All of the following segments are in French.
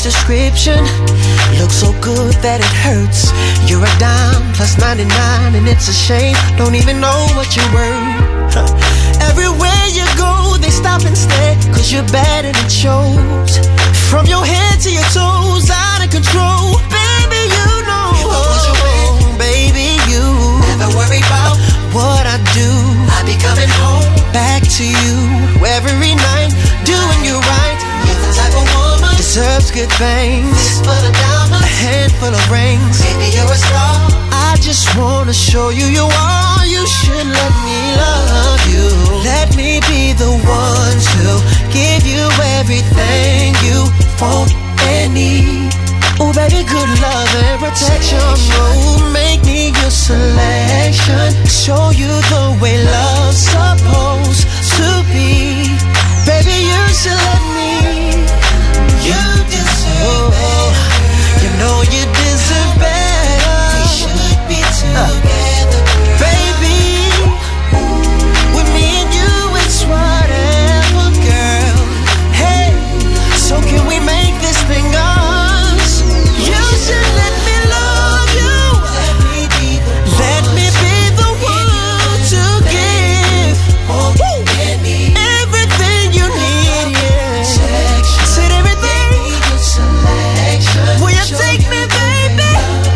description. Looks so good that it hurts. You're a dime plus 99 and it's a shame. Don't even know what you're worth. Everywhere you go, they stop and stare, cause you're bad and it shows. From your head to your toes, out of control. Baby, you know what was your man? Baby, you never worry about what I do. I be coming home back to you every night, doing you right. You're the type of woman deserves good things. Fistful of diamonds, a handful of rings. Baby, you're a star. I just wanna show you you are. You should let me love you. Let me be the one to give you everything you want and need. Oh baby, good love and protection. Oh, make me your selection. Show you the way love's supposed to be. Baby, you should let me. You deserve better. You know you deserve better. We should be together, baby. With me and you, it's whatever, girl. Hey, so can we make this thing us? You should let me love you. Let me be the one to give everything you need, yeah. Said everything. Will you take me, baby?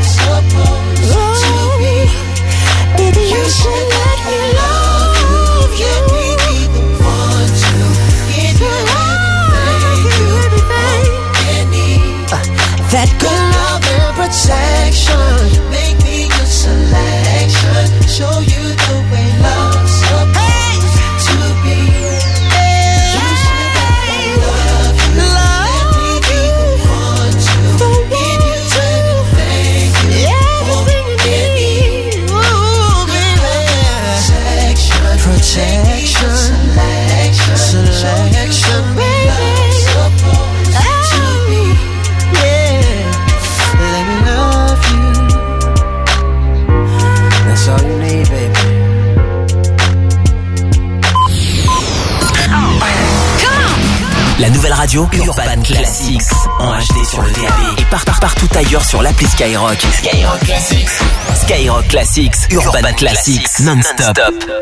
Oh, baby, you should let me love you. Let me be the one to give you everything you need. That good love and protection. Make me your selection. Show you the way love's supposed to be. You should let me love you. Let me be the one to give you everything you want and need. Ooh, baby. Protection. Selection, baby. Supposed to be. Yeah, let me love you. That's all you need, baby. La nouvelle radio Urban Classics en HD sur le DAB et partout ailleurs sur l'appli Skyrock. Skyrock Classics. Skyrock Classics, Urban Classics, non-stop.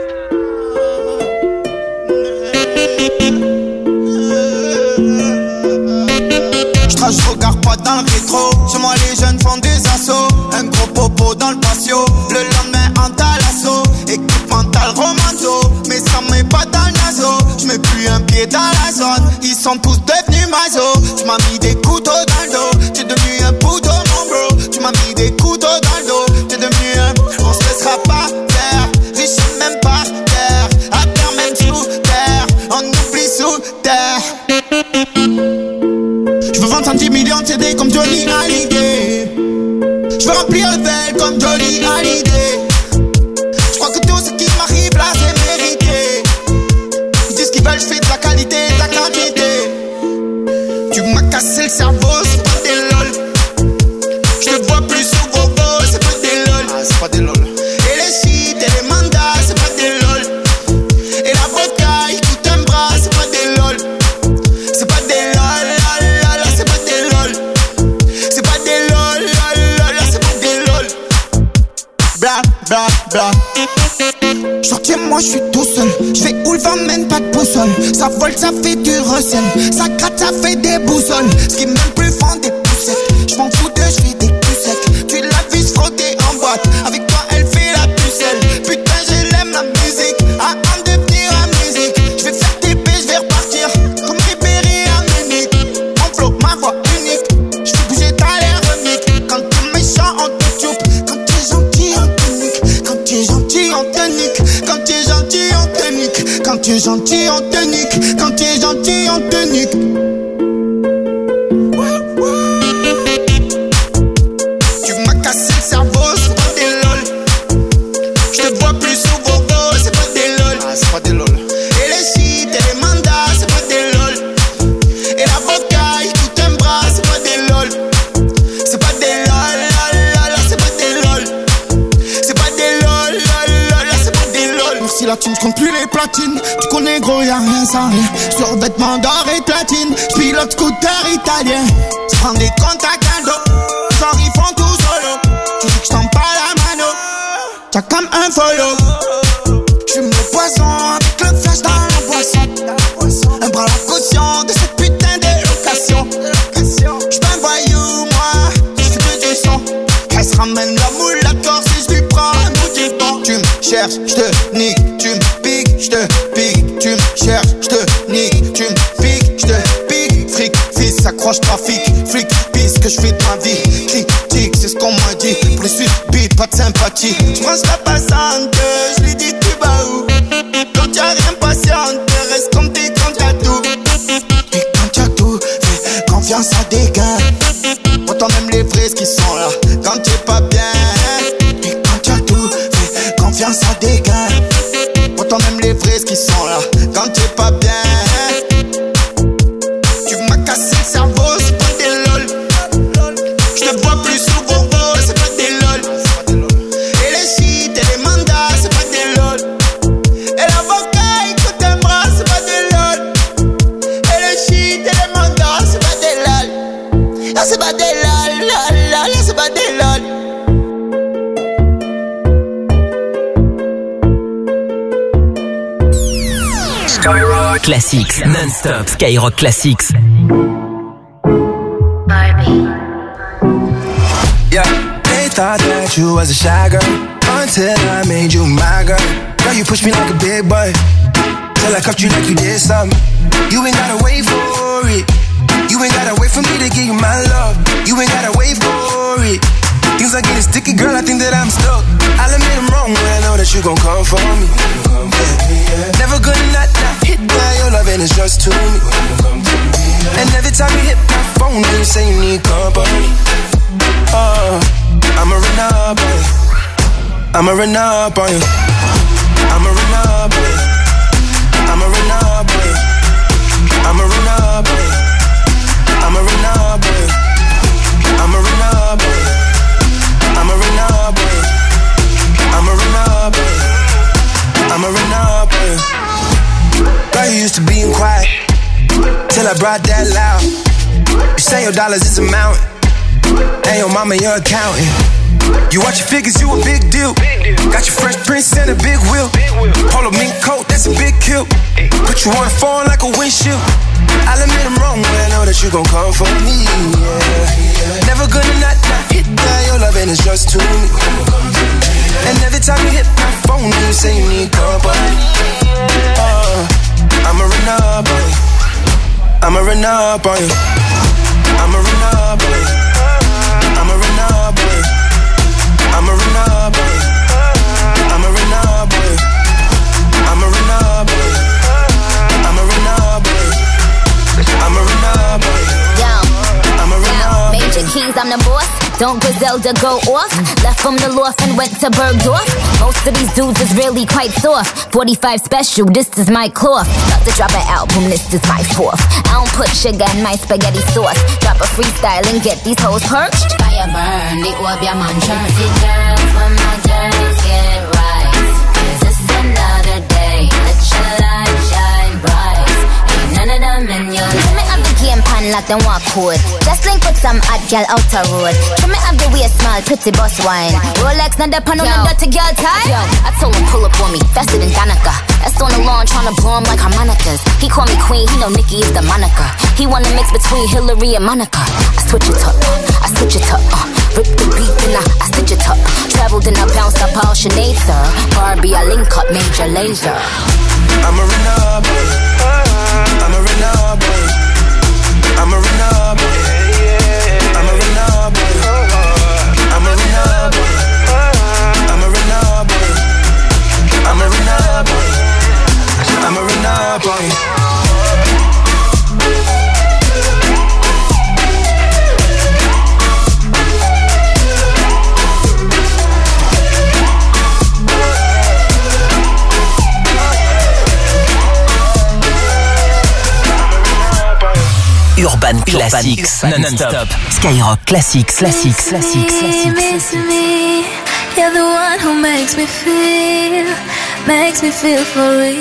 Je regarde pas dans le rétro. Chez moi les jeunes font des assauts. Un gros popo dans le patio. Le lendemain en talasso. Équipe mentale romanzo. Mais ça me met pas dans le naso. Je mets plus un pied dans la zone. Ils sont tous devenus maso. Tu m'as mis des couteaux dans le dos. T'es devenu un poteau mon bro. Tu m'as mis des couteaux dans le dos. T'es devenu un. On se laissera pas faire. Riche même pas terre. À terre même sous terre. On oublie sous terre. Je veux vendre 110 millions de CD comme Johnny Hallyday. Je veux remplir le verre comme Johnny Hallyday. Je crois que tout ce qui m'arrive là c'est mérité. Ils disent qu'ils veulent, je fais de la qualité, de la quantité. Tu m'as cassé le cerveau, c'est pas des lol. Je te vois plus souvent, c'est pas des lol. Ah, c'est pas des lol. Et les shit et les mandats, c'est pas des lol. Et l'avocat, il coûte un bras, c'est pas des lol. C'est pas des lol, lol, c'est pas des lol. C'est pas des lol, lol, c'est pas des lol. Bla, bla, bla. Sortier, moi je suis tout seul. Je fais où le vent mène pas de boussole. Ça vole, ça fait du recel. Ça gratte, ça fait des boussoles. Ce qui m'aime plus font des poussettes. Je m'en fous de, je fais des coups secs. Tu l'as vu se frotter en boîte. Avec toi elle fait la pucelle. Putain je l'aime la musique. À en devenir la musique. Je vais faire TP, je vais repartir. Comme Ribéry à Munich. Mon flow, ma voix unique. Je fais bouger ta l'air unique. Quand t'es méchant on te choupe. Quand t'es gentil on te nique. Quand t'es gentil on te nique. Quand t'es gentil on te nique. Quand t'es gentil on te nique. Quand t'es gentil on te nique. Tu m'as cassé le cerveau, c'est pas des lol. Je te vois plus souvent, c'est pas des lol. Ah, c'est pas des lol. Et les shit et les mandats, c'est pas des lol. Et l'avocat, il coûte un bras, c'est pas des lol. C'est pas des lol, lol, c'est pas des lol. C'est pas des lol, lol, c'est pas des lol. Merci la team, j'compte plus les platines. Tu connais gros, y'a rien sans rien. Sur vêtements d'or et platine, j'pilote scooter italien. J'prends des contacts à dos, genre ils font tout solo. Tu dis que j'tends pas la mano, t'as comme un follow. J'fume le poison avec le flash dans la boisson. Un bras la caution de cette putain de location. J'suis un voyou, moi, j'fais que du son. Elle se ramène la moule, la corps si j'lui prends un bout du bon. Tu me cherches, j'te nique, tu me piques, j'te pique. Tu me cherches, j'te nique, tu me piques, j'te pique. Fric, fils, accroche, trafic, flic, pisse que j'fais de ma vie. Critique, c'est ce qu'on m'a dit. Plus suite, beat, pas de sympathie. J'pense la passante, j'lui dis tu vas où? Quand y'a rien patiente, reste comme t'es quand t'as tout. Et quand t'as tout, fais confiance à des gars. Autant même les vrais qui sont là quand t'es pas bien. Et quand t'as tout, fais confiance à des gars. Autant même les vrais qui sont là quand t'es pas bien. Tu m'as cassé le cerveau, c'est pas des lol. J'te vois plus souvent, c'est pas des lol. Et les shit et les mandats, c'est pas des lol. Et l'avocat, il coûte un bras, c'est pas des lol. Et les shit et les mandats, c'est pas des lol. Là c'est pas des lol, là c'est pas des lol. Skyrock Classics, non-stop Skyrock Classics. Barbie. Yeah, they thought that you was a shy girl until I made you my girl. Girl, you pushed me like a big boy till I cuffed you like you did something. You ain't gotta wait for it. You ain't gotta wait for me to give you my love. You ain't gotta wait for it. Things are getting sticky, girl, I think that I'm stuck. I'll admit I'm wrong when I know that you gon' come for me. Yeah. Never gonna not hit by your loving is just to me. And every time you hit my phone, you say you need company. I'ma run up on you. I'ma run up on you. I'ma run up on you. I'ma run up on you. I'ma run up on you. I'ma run up on you. I'ma run up on you. I'ma run up on you. I'ma run up on you. I'ma run up on you. Girl, you used to being quiet till I brought that loud. You say your dollars is a mountain, and your mama your accountant. You watch your figures, you a big deal. Got your Fresh Prince and a big wheel. Polo mink coat, that's a big kill. Put you on the phone like a windshield. I'll admit I'm wrong when I know that you gon' come for me. Yeah. Never gonna not hit by your loving is just to me. And every time you hit my phone, you say you need company. I'ma run up on you. I'ma run up on you. I'ma run up on you. I'ma run up on you. I'ma run up on you. I'ma run up on you. I'ma run up on you. I'ma run up on you. I'ma run up on you. I'ma run up. Major Keys, I'm the boss. Don't Griselda go off? Left from the loft and went to Bergdorf. Most of these dudes is really quite soft. 45 special, this is my cloth. About to drop an album, this is my fourth. I don't put sugar in my spaghetti sauce. Drop a freestyle and get these hoes perched. Fire burn, the orb your man Jersey girls, when my girls get right. Is this another day? Let your light shine bright. Ain't none of them in your Trim it up the game pan like them walk code. Just link with some hot girl out the road. Trim it up the way small, pretty boss wine. Rolex, not the pan on the dirty girl tie. Yo, I told him pull up on me, faster than Danica. That's on the lawn, tryna blow him like harmonicas. He call me queen, he know Nicki is the moniker. He wanna mix between Hillary and Monica. I switch it up, I switch it up. Rip the beat and I stitch it up. Traveled and I bounced up all Sinead, sir. Barbie, I link up Major Lazer. I'ma run up on you. I'ma run up on you. I'ma run up on you. I'ma run up on you. I'ma run up on you. I'ma run up on you. I'ma run up on you. I'ma run up on you. Urban Classics, non-stop. Skyrock Classics, classics. Me, you're the one who makes me feel makes me feel for real.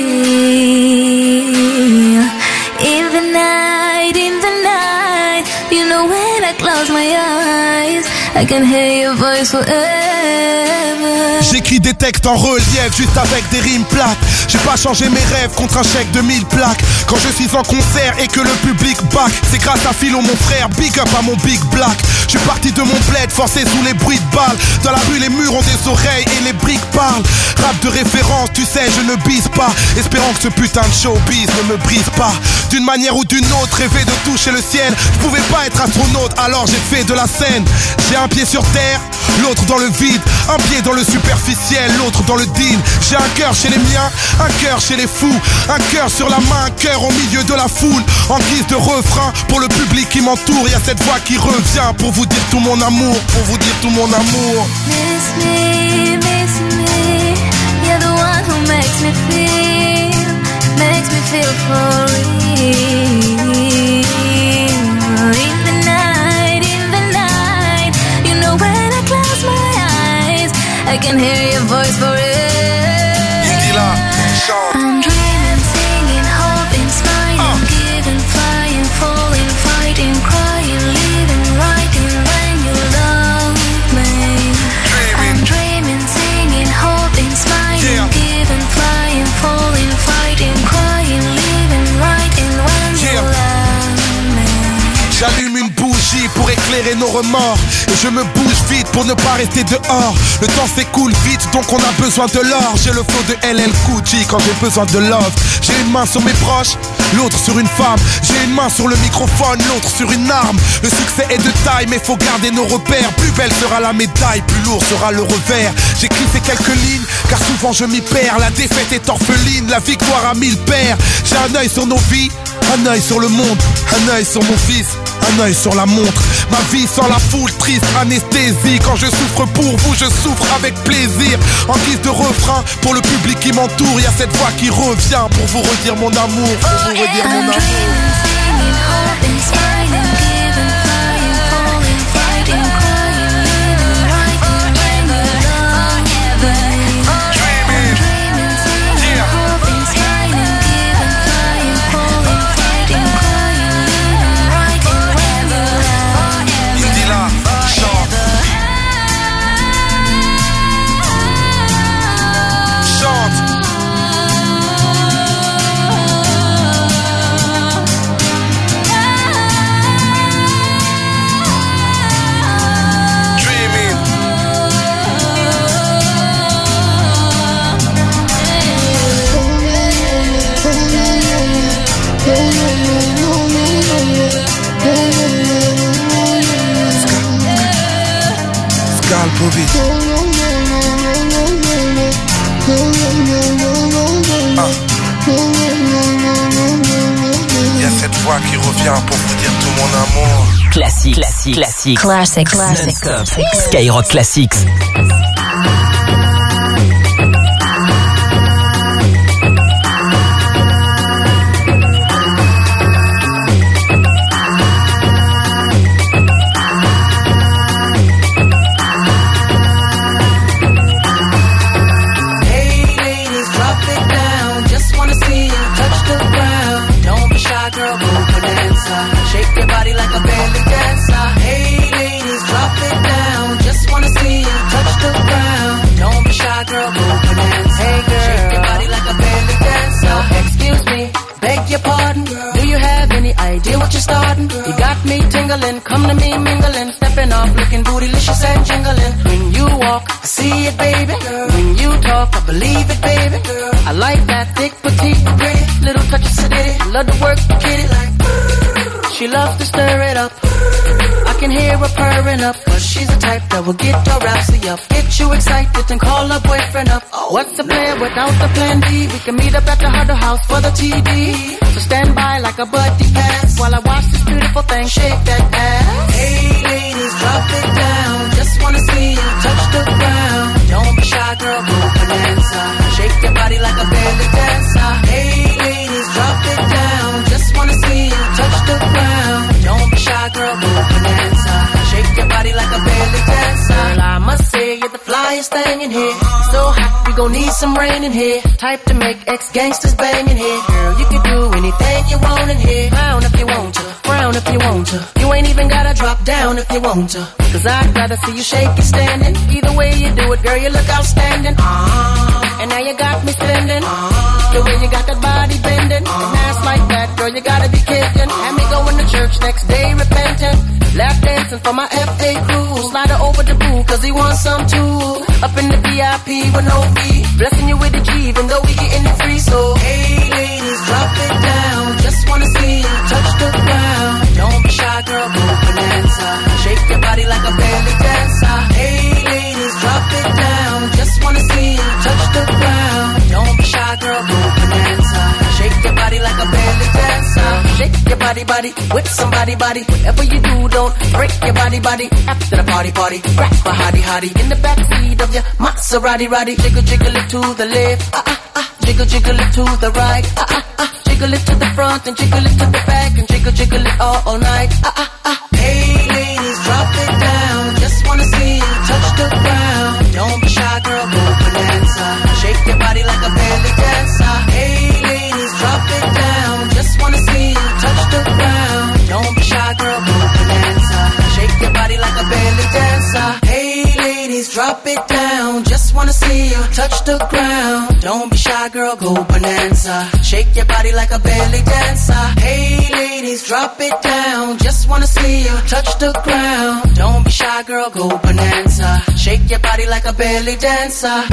In the night, you know when I close my eyes, I can hear your voice forever. J'écris des textes en relief, juste avec des rimes plates. J'ai pas changé mes rêves contre un chèque de 1000 plaques. Quand je suis en concert et que le public back, c'est grâce à Philo mon frère, big up à mon big black. Je suis parti de mon bled, forcé sous les bruits de balles. Dans la rue les murs ont des oreilles et les briques parlent. Rap de référence, tu sais je ne bise pas, espérant que ce putain de showbiz ne me brise pas. D'une manière ou d'une autre, rêver de toucher le ciel. Je pouvais pas être astronaute, alors j'ai fait de la scène. J'ai un pied sur terre, l'autre dans le vide. Un pied dans le superficiel, l'autre dans le deal. J'ai un cœur chez les miens, un cœur chez les fous. Un cœur sur la main, un cœur au milieu de la foule. En guise de refrain, pour le public qui m'entoure, y'a cette voix qui revient pour vous dire tout mon amour, pour vous dire tout mon amour. Miss me, you're the one who makes me feel for real. In the night, you know when I close my eyes, I can hear your voice forever. I'm dreaming, singing, hoping, smiling, giving, flying, falling, fighting, crying, living, writing when you love me. I'm dreaming, singing, hoping, smiling, giving, flying, falling, fighting, crying, living, writing when you love me. J'allume une bougie pour éclairer nos remords. Et je me bouge vite pour ne pas rester dehors. Le temps s'écoule vite donc on a besoin de l'or. J'ai le flow de LL Cool J quand j'ai besoin de love. J'ai une main sur mes proches, l'autre sur une femme. J'ai une main sur le microphone, l'autre sur une arme. Le succès est de taille mais faut garder nos repères. Plus belle sera la médaille, plus lourd sera le revers. J'écris ces quelques lignes car souvent je m'y perds. La défaite est orpheline, la victoire a 1000 paires. J'ai un œil sur nos vies, un œil sur le monde, un œil sur mon fils, un œil sur la montre. Ma vie sans la foule, triste anesthésie. Quand je souffre pour vous, je souffre avec plaisir. En guise de refrain, pour le public qui m'entoure, y'a cette voix qui revient pour vous redire mon amour, pour vous redire mon amour. Il y a cette voix qui revient pour vous dire tout mon amour. Classique. Non-stop. Skyrock Classics. Shake your body like a belly dancer. Hey ladies, drop it down. Just wanna see you touch the ground. Don't be shy, girl, go bonanza. Hey girl, shake your body like a belly dancer. Excuse me, beg your pardon. Do you have any idea what you're starting? You got me tingling, come to me mingling. Stepping off, looking bootylicious and jingling. When you walk, I see it, baby. When you talk, I believe it, baby. I like that thick, petite, pretty. Little touch of sedity. Love to work the kitty like. She loves to stir it up. I can hear her purring up. Cause she's the type that will get your rhapsody up. Get you excited and call her boyfriend up. What's the plan without the plan B? We can meet up at the Huddle House for the TD. So stand by like a buddy pass while I watch this beautiful thing shake that ass. Hey ladies, drop it down. Just wanna see you touch the ground. Don't be shy, girl, go bonanza. Shake your body like a belly dancer. Hey ladies, drop it down. Just wanna see you touch the ground. Don't be shy, girl, go bonanza. Shake your body like a belly dancer. Girl, I must say you're the flyest thing in here. So hot, we we gon' need some rain in here. Type to make ex-gangsters bang in here. Girl, you can do anything you want in here. Pound if you want to, frown if you want to. You ain't even gotta drop down if you want to. Cause I'd rather see you shake it standing. Either way you do it, girl, you look outstanding. And now you got me spending. The way you got that body bending. And ass like that, girl, you gotta be kidding. Had me going to church next day repentant. Lap dancing for my FA crew. Slide her over the boo, cause he wants some too. Up in the VIP with no fee. Blessing you with the G, even though we getting it free. So, hey ladies, drop it down. Just wanna see you touch the ground. Don't be shy, girl, go bonanza. Shake your body like a belly dancer. Hey ladies, drop it down. Just wanna see you touch the ground. Don't be shy, girl, go bonanza. Shake your body like a belly dancer. Shake your body, body, with somebody, body. Whatever you do, don't break your body, body. After the party, party, grab a hottie, hottie. In the backseat of your Maserati, roddy. Jiggle, jiggle it to the left, jiggle, jiggle it to the right, jiggle it to the front and jiggle it to the back and jiggle, jiggle it all night, Hey ladies, drop it down. Just wanna see you touch the ground. Don't be shy, girl, go bonanza. Shake your body like a belly dancer. Hey ladies, drop it down. Just wanna see you touch the ground. Don't be shy, girl, go bonanza. Shake your body like a belly dancer. Hey ladies, drop it down. Just wanna see you touch the ground. Don't be shy, girl, go bonanza. Shake your body like a belly dancer. Hey ladies, drop it down. Just wanna see you touch the ground. Don't be shy, girl, go bonanza. Shake your body like a belly dancer.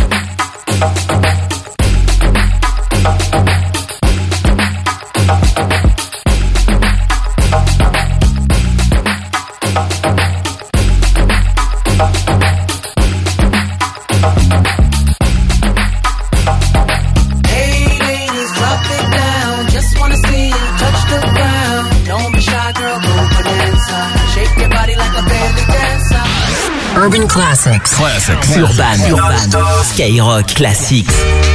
Urban Classics. Urban. Skyrock Classics.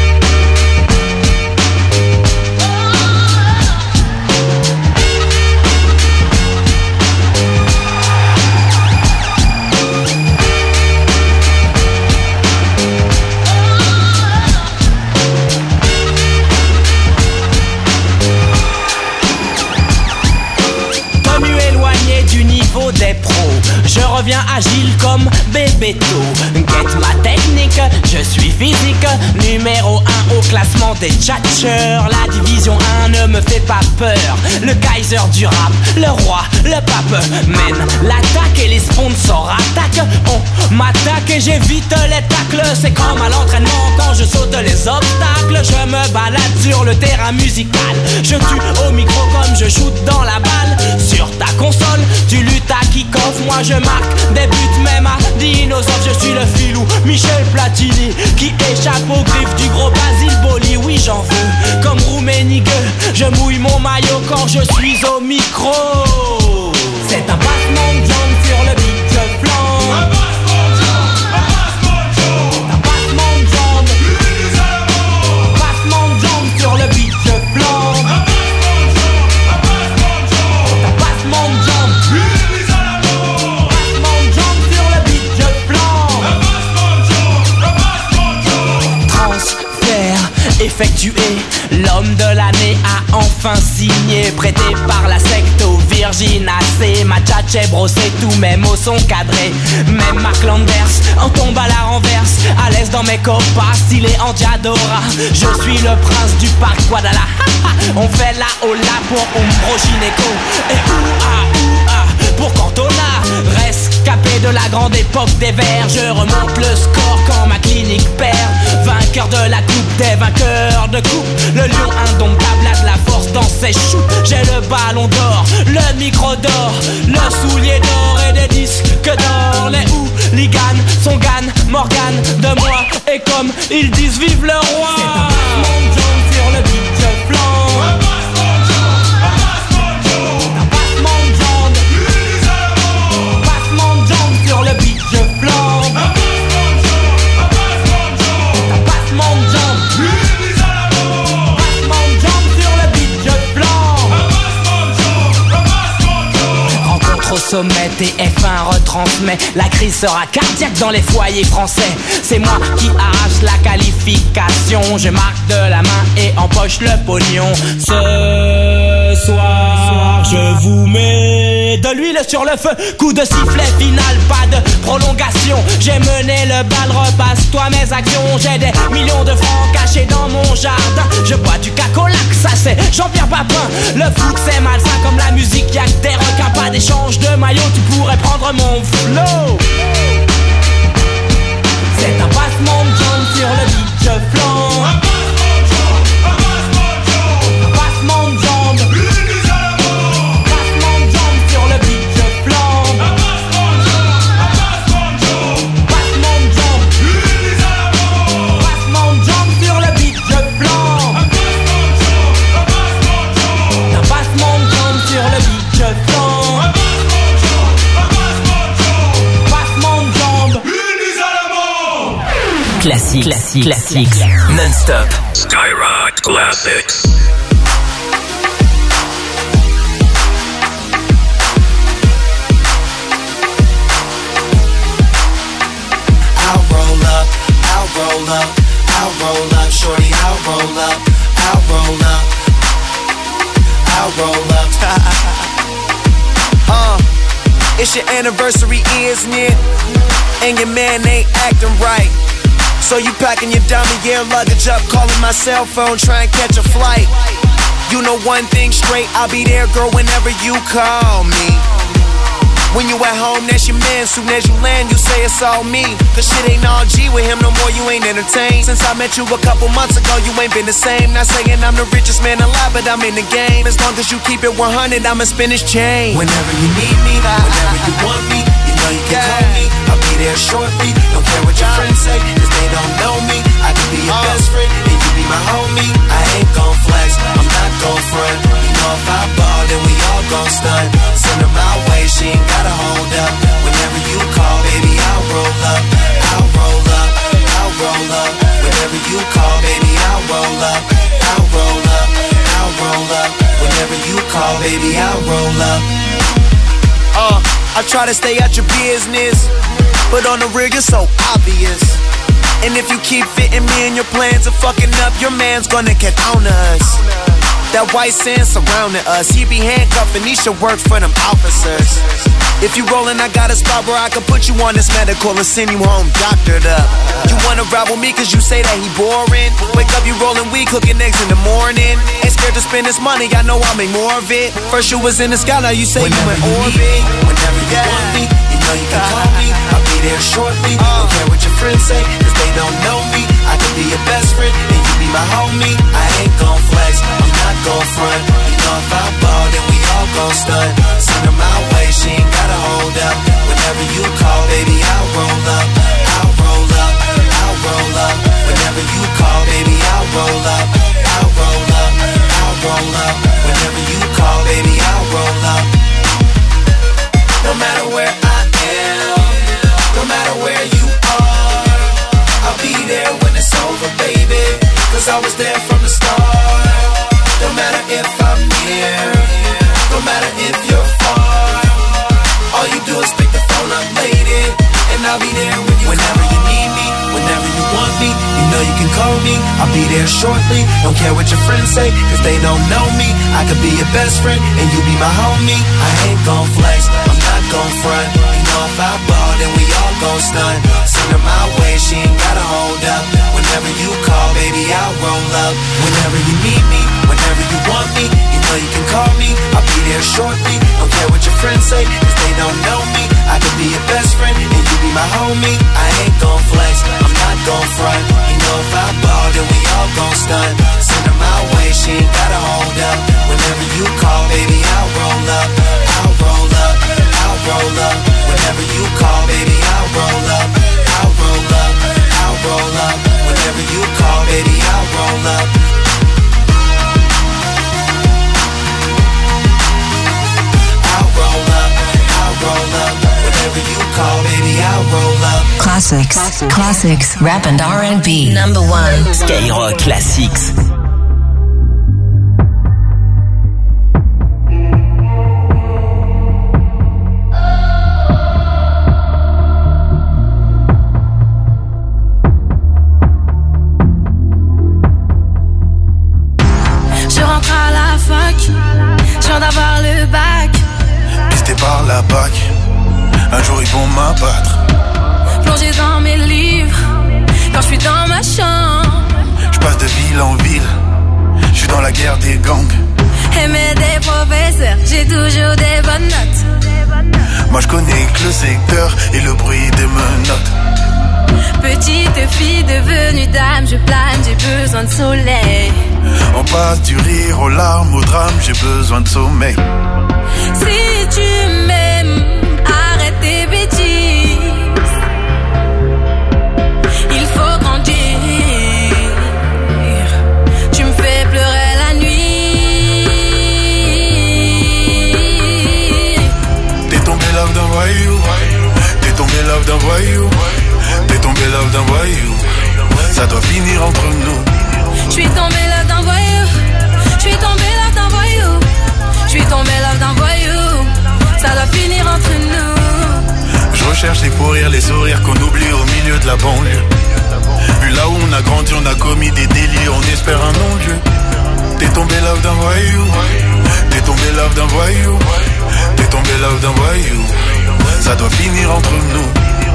Des pros, je reviens agile comme Bebeto. Get ma technique, je suis physique. Numéro 1 au classement des tchatcheurs. La division 1 ne me fait pas peur. Le Kaiser du rap, le roi, le pape mène l'attaque et les sponsors attaquent. On m'attaque et j'évite les tacles. C'est comme à l'entraînement quand je saute les obstacles. Je me balade sur le terrain musical. Je tue au micro comme je shoot dans la balle. Sur ta console, tu luttes à kick-off. Moi je marque des buts même à dinosaure. Je suis le filou Michel Platini qui échappe aux griffes du gros Basile Boli. Oui j'en veux comme Rummenigge. Je mouille mon maillot quand je suis au micro. C'est un passement de jambes sur le beat, je flambe. Un passement de jambes, un passement de jambes. Un passement de jambes sur le beat, je flambe. Un passement de jambes, un passement de jambes. Effectué, l'homme de l'année a enfin signé. Prêté par la secte au Virginacé. Ma tchatche brossé, tous mes mots sont cadrés. Même Mark Landers en tombe à la renverse. À l'aise dans mes copas, stylé en Diadora. Je suis le prince du parc Guadalajara. On fait la hola pour Umbro Gineco. Et ouah pour Cantona. Rescapé de la grande époque des Verts. Je remonte le score quand ma clinique perd. Vainqueur de la coupe des vainqueurs de coupe. Le lion indomptable a de la force dans ses choux. J'ai le ballon d'or, le micro d'or, le soulier d'or et des disques d'or. Les hooligans sont Gann, Morgan de moi. Et comme ils disent vive le roi. C'est un passement de jambes sur le beat, je flambe. Un passement de jambes, un passement de jambes. Un passement de jambes sur le beat, je flambe. Un passement de jambes. Passement de jambes sur le beat, je flambe. Rencontre au sommet, TF1 retransmet. La crise sera cardiaque dans les foyers français. C'est moi qui arrache la qualification. Je marque de la main et empoche le pognon. Ce soir, je vous mets de l'huile sur le feu. Coup de sifflet final, pas de prolongation. J'ai mené le bal, repasse-toi mes actions. J'ai des millions de francs cachés dans mon jardin. Je bois du cacolac, ça c'est Jean-Pierre Papin. Le foot c'est malsain comme la musique, y'a que des requins. Pas d'échange de maillot, tu pourrais prendre mon flow. C'est un passement de jambes sur le beat, je flanc. Un passement de jambes. Passement de jambes sur le beat, je flanc. Passement de jambes. Passement de jambes sur le beat, je flanc. Un passement de jambes sur le beat, je flanc. Classique, non-stop. Skyrock Classics. I'll roll up, shorty, I'll roll up, it's your anniversary, isn't it? And your man ain't acting right. So you packing your dummy gear luggage up, calling my cell phone, trying to catch a flight. You know one thing straight, I'll be there, girl, whenever you call me. When you at home, that's your man. Soon as you land, you say it's all me. Cause shit ain't all G with him no more, you ain't entertained. Since I met you a couple months ago, you ain't been the same. Not saying I'm the richest man alive, but I'm in the game. As long as you keep it 100, I'ma spin his chain. Whenever you need me, whenever you want me, you know you can call me. I'll be there shortly. Don't care what your friends say, cause they don't know me. I can be your best friend, and you be my homie. I ain't gon' flex, I'm not gon' front. You know if I ball, then we all gon' stunt. Send her my way, she ain't gotta hold up. Whenever you call, baby, I'll roll up. I'll roll up, I'll roll up. Whenever you call, baby, I'll roll up. I'll roll up, I'll roll up. Whenever you call, baby, I'll roll up. I try to stay out your business, but on the real, you're so obvious. And if you keep fitting me in your plans of fucking up, your man's gonna get on us. That white sand surrounding us, he be handcuffing, he should work for them officers. If you rollin', I got a spot where I can put you on this medical and send you home doctored up. You wanna ride with me cause you say that he boring. Wake up, you rollin' weed, cooking eggs in the morning. Ain't scared to spend this money, I know I'll make more of it. First you was in the sky, now you say whenever you in orbit. Whenever you want me, you know you can call me. I'll be there shortly, don't care what your friends say, cause they don't know me. I can be your best friend, and you be my homie. I ain't gon' flex, I'm not gon' front. You know if I ball, then we all gon' stunt. Send her my way, she ain't gotta hold up. Whenever you call, baby, I'll roll up. I'll roll up, I'll roll up. Whenever you call, baby, I'll roll up. I'll roll up, I'll roll up. Whenever you call, baby, I'll roll up. No matter where I am, no matter where you are, I'll be there when it's over, baby. Cause I was there from the start. No matter if I'm near, no matter if you're far, all you do is pick the phone up, lady, and I'll be there when you whenever you need me, whenever you want me, you know you can call me. I'll be there shortly, don't care what your friends say, cause they don't know me. I could be your best friend, and you be my homie. I ain't gon' flex, I'm not gon' front. You know if I ball, then we all gon' stunt. Send her my way, she ain't gotta hold up. Whenever you call, baby, I'll roll up. Whenever you need me, whenever you want me, you know you can call me. I'll be there shortly, don't care what your friends say, cause they don't know me. I could be your best friend, and you be my homie. I ain't gon' flex, I'm not gon' front. You know if I ball, then we all gon' stunt. Send her my way, she ain't gotta hold up. Whenever you call, baby, I'll roll up. I'll roll up, I'll roll up. Whenever you call, baby, I'll roll up. I'll roll up, I'll roll up. Whenever you call, baby, I'll roll up. I'll roll up, I'll roll up. Whenever you call, baby, I'll roll up. Classics, rap and R&B. Number 1. Skyrock Classics. la BAC. Un jour ils vont m'abattre. Plongé dans mes livres, quand je suis dans ma chambre. Je passe de ville en ville, je suis dans la guerre des gangs. Aimer des professeurs, j'ai toujours des bonnes notes. Moi je connais que le secteur et le bruit des menottes. Petite fille devenue dame, je plane, j'ai besoin de soleil. On passe du rire aux larmes, au drame, j'ai besoin de sommeil. Si tu m'aimes, arrête tes bêtises. Il faut grandir. Tu me fais pleurer la nuit. T'es tombé love d'un voyou. T'es tombé love d'un voyou. T'es tombé love d'un voyou. Ça doit finir entre nous. J'suis tombé love d'un voyou. J'suis tombé love d'un voyou. J'suis tombé love d'un voyou. Ça doit finir entre nous. Je recherche les fous rires, les sourires qu'on oublie au milieu de la banlieue. Vu là où on a grandi, on a commis des délits, on espère un non-lieu. T'es tombé love d'un voyou. T'es tombé love d'un voyou. T'es tombé love d'un voyou. Ça doit finir entre nous.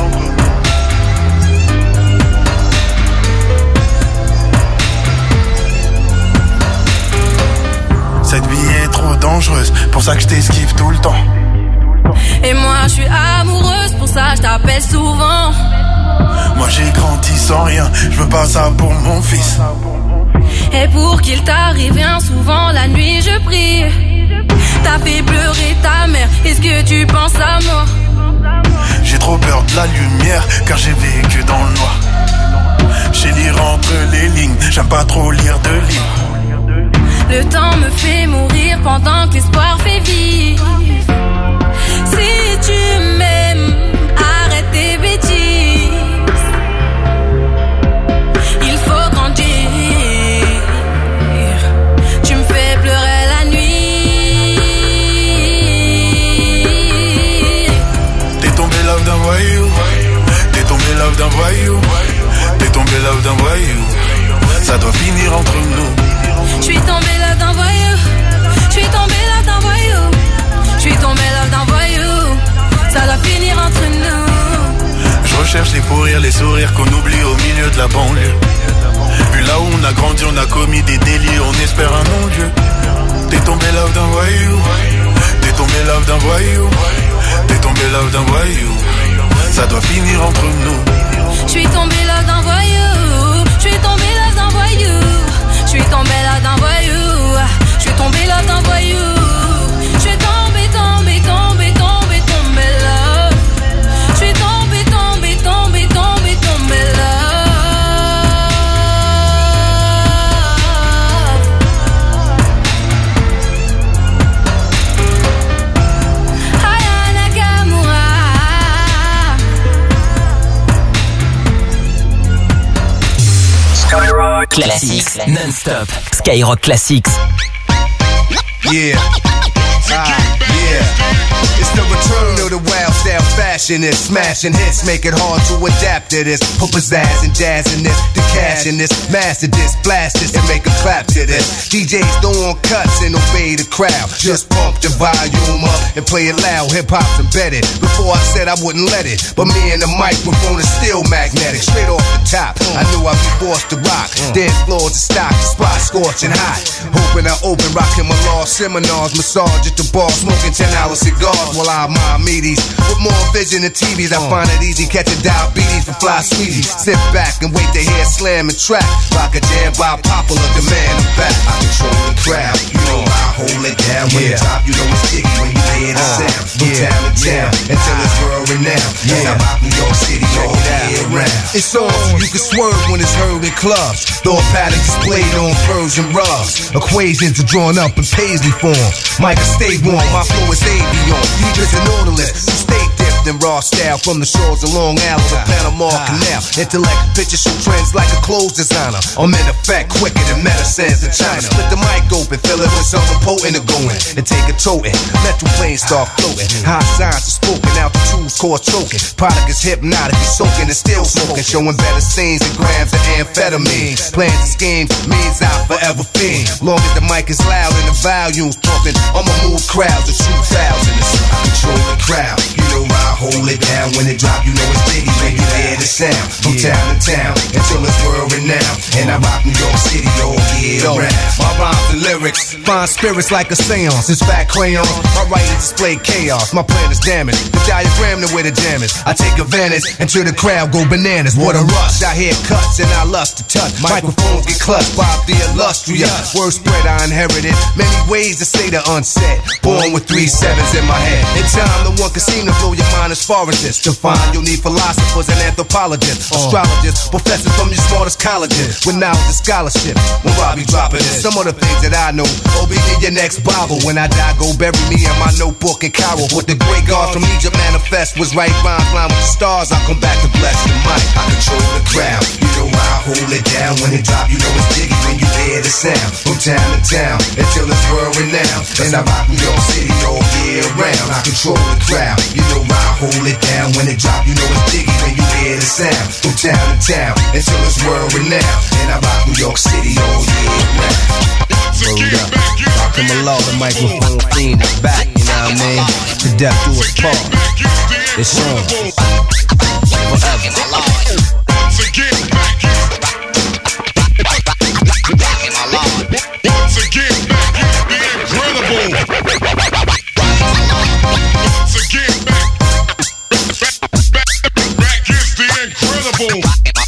Cette vie est trop dangereuse, pour ça que je t'esquive tout le temps. Et moi je suis amoureuse, pour ça je t'appelle souvent. Moi j'ai grandi sans rien, je veux pas ça pour mon fils. Et pour qu'il t'arrive bien souvent la nuit je prie. T'as fait pleurer ta mère, est-ce que tu penses à moi? J'ai trop peur de la lumière, car j'ai vécu dans le noir. J'ai lire entre les lignes, j'aime pas trop lire de livres. Le temps me fait mourir pendant que l'espoir fait vivre. Si tu m'aimes, arrête tes bêtises. Il faut grandir. Tu me fais pleurer la nuit. T'es tombé love d'un voyou. T'es tombé love d'un voyou. T'es tombé love d'un voyou. Ça doit finir entre nous. J'suis tombé love d'un voyou. J'suis tombé love d'un voyou. J'suis tombé love d'un voyou. Ça doit finir entre nous. Je recherche les fous rires, les sourires qu'on oublie au milieu de la banlieue. Vu là où on a grandi, on a commis des délits, on espère un non-lieu. T'es tombé love d'un voyou. T'es tombé love d'un voyou. T'es tombé love d'un voyou. Ça doit finir entre nous. J'suis tombé love d'un voyou. J'suis tombé love d'un voyou. J'suis tombé là d'un voyou. J'suis tombé là d'un voyou. J'suis tombé, tombé, tombé, tombé, tombé là. J'suis tombé, tombé, tombé, tombé, tombé là. Aya Nakamura. Skyrock Classics non-stop. Skyrock Classics. Yeah. Yeah. It's the return of the wild style fashion. It's smashing hits, make it hard to adapt to this. Put pizzazz and jazz in this, the cash in this, master this, blast this, and make a clap to this. DJs throw on cuts and obey the crowd. Just pump the volume up and play it loud. Hip hop's embedded. Before I said I wouldn't let it, but me and the microphone is still magnetic. Straight off the top, I knew I'd be forced to rock. Dance floors to stock, spot scorching hot. Hoping I open, rocking my law seminars, massage at the bar, smoking 10-hour cigars while I mind meaties. With more vision than TVs, I find it easy catching diabetes from fly sweeties. Sit back and wait to hear slam and track. Rock a jam by popular demand. I'm back. I control the crowd. You know I hold it down. When the top, you know it's sticky when you hear the sound. From town to town until it's world renowned. Yeah, I rock New York City all year round. It's on so you can swerve when it's heard in clubs. Thought patterns displayed on Persian rugs. Equations are drawn up in paisley form. Micah stay warm, my flow is avion. Deep as an odorless, stay dipped Compton raw style from the shores of Long Island to Panama Canal. Intellect pictures show trends like a clothes designer. I'm in effect quicker than medicines in China. Split the mic open, fill it with something potent to go in, and take a toting. Metal planes start floating. High signs are spoken, altitudes cause choking. Product is hypnotic, you soaking and still smoking. Showing better scenes and grams of amphetamine. Plans and schemes means I'll forever fiend. Long as the mic is loud and the volume's pumping, I'ma move crowds of 2,000. I control the crowd, you know I hold it down. When it drop, you know it's biggie when you hear the sound. From town to town until it's world renowned. And I rock New York City all year round. My rhymes and lyrics find spirits like a seance. It's fat crayons, my writings display chaos. My plan is damaged, the diagram the way the jam is. I take advantage until the crowd go bananas. What a rush, I hear cuts and I lust to touch. Microphones get clutched by the illustrious. Word spread I inherited, many ways to say the unsaid. Born with 3 sevens in my head. In time, no one can seem to blow your mind as far as this. To find you'll need philosophers and anthropologists, astrologists, professors from your smartest colleges with knowledge and scholarship. When Robbie dropping this, some of the things that I know, oh, be in your next Bible. When I die, go bury me in my notebook in Cairo. What the great God from Egypt manifest was right rhymes, line with the stars. I come back to bless the mic. I control the crowd, you know I hold it down. When it drop, you know it's diggy when you hear the sound. From town to town until it's world renowned. And I rock New York City all year round. I control the crowd, you know I hold it down. When it drop, you know it's diggy when you hear the sound. From town to town until it's world renowned. And I rock New York City all year round. Hold up, Rakim Allah, the microphone fiend is back, you know what I mean? To death do us part. It's on. Forever. Once again, back in. Once again, back in the incredible. Once again, back is the incredible.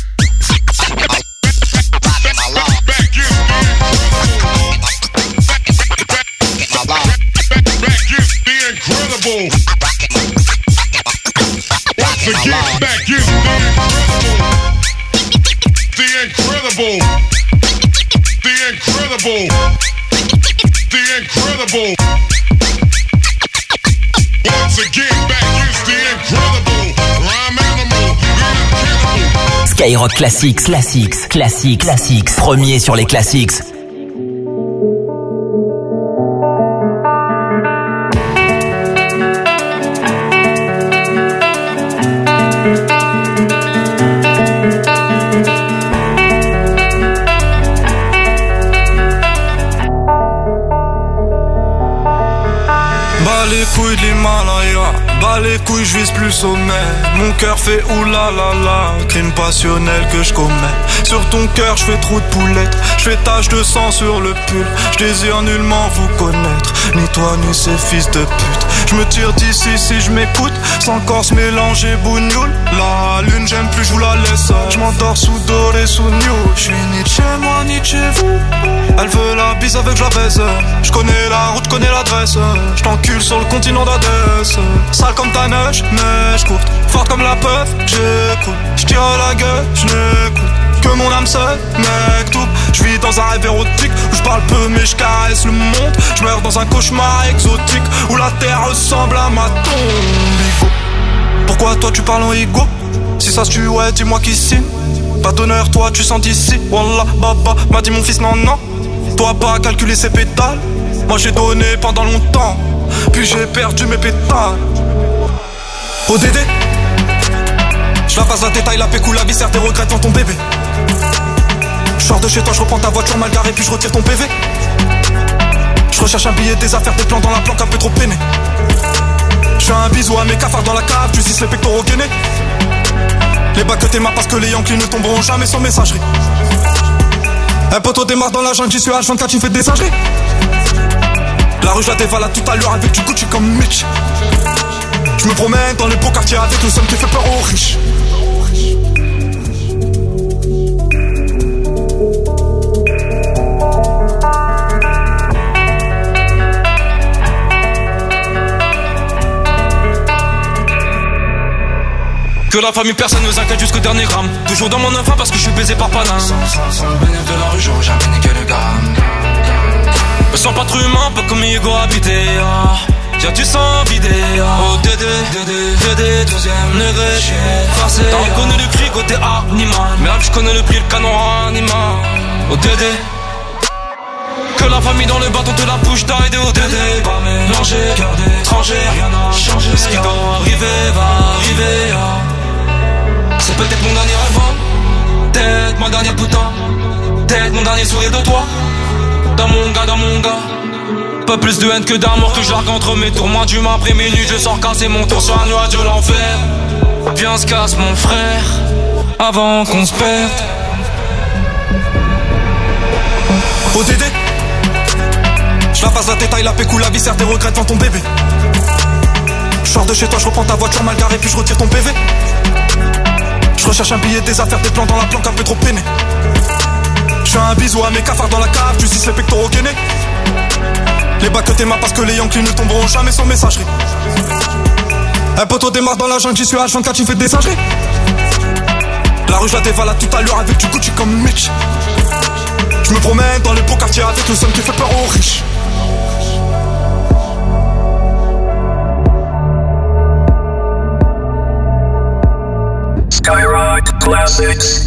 Incredible. Once again, back is the incredible. The incredible. The incredible. Once again, back is the incredible. Rhyme animal. Skyrock Classics. Premier sur les classics. De l'Himalaya, bas les couilles, je vise plus sommet. Mon cœur fait oulala, crime passionnel que je commets. Sur ton cœur, je fais trou de poulette, je fais tache de sang sur le pull. Je désire nullement vous connaître, ni toi ni ces fils de pute. Je me tire d'ici si je m'écoute, sans corse mélanger bougnoule. La lune, j'aime plus, je vous la laisse. Je m'endors sous doré, sous new. Je suis ni de chez moi, ni de chez vous. Elle veut la bise avec je la baise. Je connais la route, je connais l'adresse. Je t'encule sur le continent d'Adès. Sale comme ta neige, neige courte. Forte comme la peuf, j'écoute. Je tire la gueule, je n'écoute que mon âme seule, mec tout. Je vis dans un rêve érotique où je parle peu mais je caresse le monde. Je meurs dans un cauchemar exotique où la terre ressemble à ma tombe. Pourquoi toi tu parles en ego? Si ça se tue, ouais, dis-moi qui signe. Pas d'honneur, toi tu sens d'ici. Wallah, baba, m'a dit mon fils, non, non. Toi pas calculer ses pétales. Moi j'ai donné pendant longtemps, puis j'ai perdu mes pétales. ODD, je la passe la détail, la pécou, la viscère, tes regrets devant ton bébé. Je sors de chez toi, je reprends ta voiture mal garée, puis je retire ton PV. Je recherche un billet, des affaires, des plans dans la planque, un peu trop peiné. Je fais un bisou à mes cafards dans la cave, tu cises les pectoraux gainés. Les bacs que t'aimas parce que les Yankees ne tomberont jamais sans messagerie. Un poteau démarre dans la jungle, j'y suis à H24, tu fais des singeries. La rue je la dévalade tout à l'heure avec du Gucci comme Mitch. Je me promène dans les beaux quartiers avec le seum qui fait peur aux riches. Que la famille personne ne nous inquiète jusqu'au dernier gramme. Toujours dans mon enfant parce que je suis baisé par Paname. Sans le bénéfice de la rue, j'aurais jamais niqué le gamme. Me sens pas trop humain, pas comme Hugo habité. Tiens, tu sens vidé. Oh, Dédé, deuxième degré. J'suis forcé. T'as reconnu le cri côté animal. Merde, j'connais le prix, le canon animal. Oh, Dédé. Que la famille dans le bâton te la bouche d'aide au Dédé. Pas mélanger, cœur d'étranger, rien n'a changé. Ce qui doit arriver va arriver. C'est peut-être mon dernier rêve, peut-être ma dernière putain, peut-être mon dernier sourire de toi. Dans mon gars. Pas plus de haine que d'amour que je largue entre mes tours. Moi du après minuit je sors casser mon tour sur un nuage de l'enfer. Viens se casse mon frère avant qu'on se perde. Oh Dédé, je la passe la détail, la pécou, la viscère, tes regrets devant ton bébé. Je sors de chez toi, je reprends ta voiture mal garée puis je retire ton PV. Je recherche un billet, des affaires, des plans dans la planque un peu trop peiné. Je fais un bisou à mes cafards dans la cave, tu cises les pectoraux gainés. Les bacs que t'aimas parce que les Yankees ne tomberont jamais sans messagerie. Un poteau démarre dans la jungle, j'y suis H24, j'y fais des singeries. La rue je la dévalade tout à l'heure avec du Gucci comme Mitch. Je me promène dans les beaux quartiers avec le son qui fait peur aux riches. Skyrock Classics.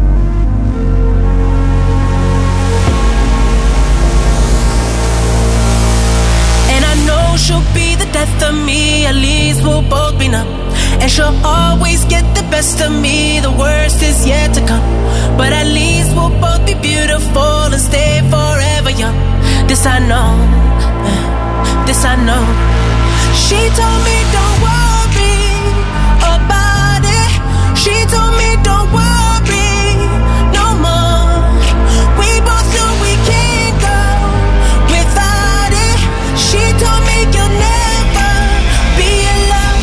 She'll be the death of me, at least we'll both be numb. And she'll always get the best of me, the worst is yet to come. But at least we'll both be beautiful and stay forever young. This I know, this I know. She told me don't worry about it. She told me don't worry no more. We both know we can't go without it. She told me you'll never be alone.